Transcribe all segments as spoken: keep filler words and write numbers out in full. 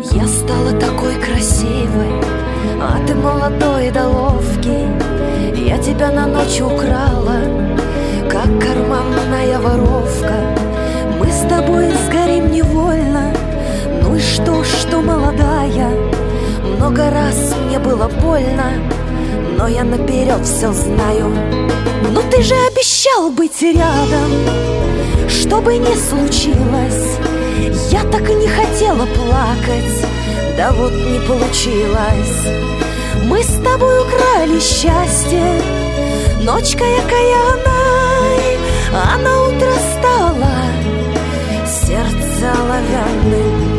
Я стала такой красивой, а ты молодой да ловкий. Я тебя на ночь украла, как карманная воровка. Мы с тобой сгорим невольно. Ну и что, что молодая? Много раз мне было больно, но я наперед все знаю. Но ты же обещал быть рядом, что бы ни случилось. Я так и не хотела плакать, да вот не получилось. Мы с тобой украли счастье ночкой окаянной, а на утро стало сердце оловянным.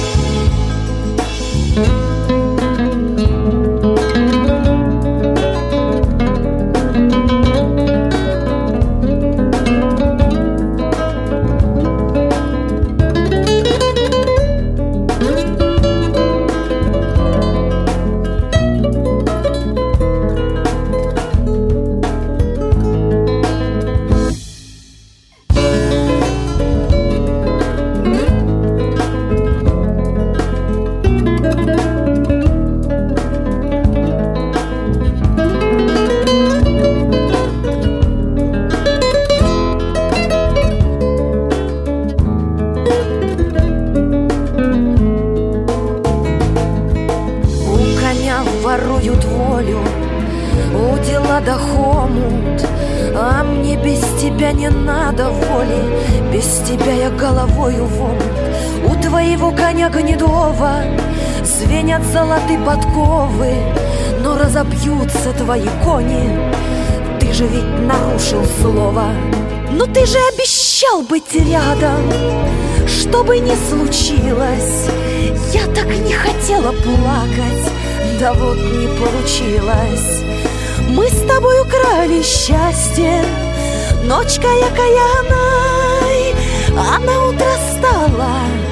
Воруют волю, удила да хомут, а мне без тебя не надо воли, без тебя я головою в омут. У твоего коня гнедого звенят золотые подковы, но разобьются твои кони, ты же ведь нарушил слово. Но ты же обещал быть рядом, что бы ни случилось. Я так не хотела плакать, да вот не получилось. Мы с тобой украли счастье ночкой окаянной, а на утро стало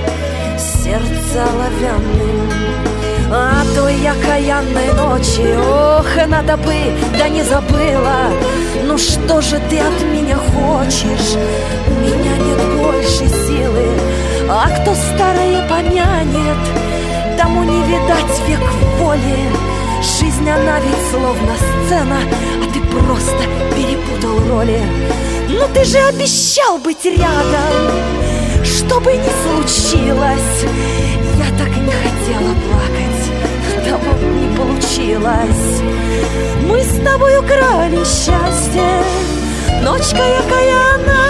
сердце оловянным. А той окаянной ночи, ох, надо бы, да не забыла. Ну что же ты от меня хочешь? У меня нет больше силы, а кто старое помянет, тому не видать век воли. Жизнь, она ведь словно сцена, а ты просто перепутал роли. Но ты же обещал быть рядом, что бы ни случилось. Я так и не хотела плакать, да вот не получилось. Мы с тобой украли счастье ночкой окаянной,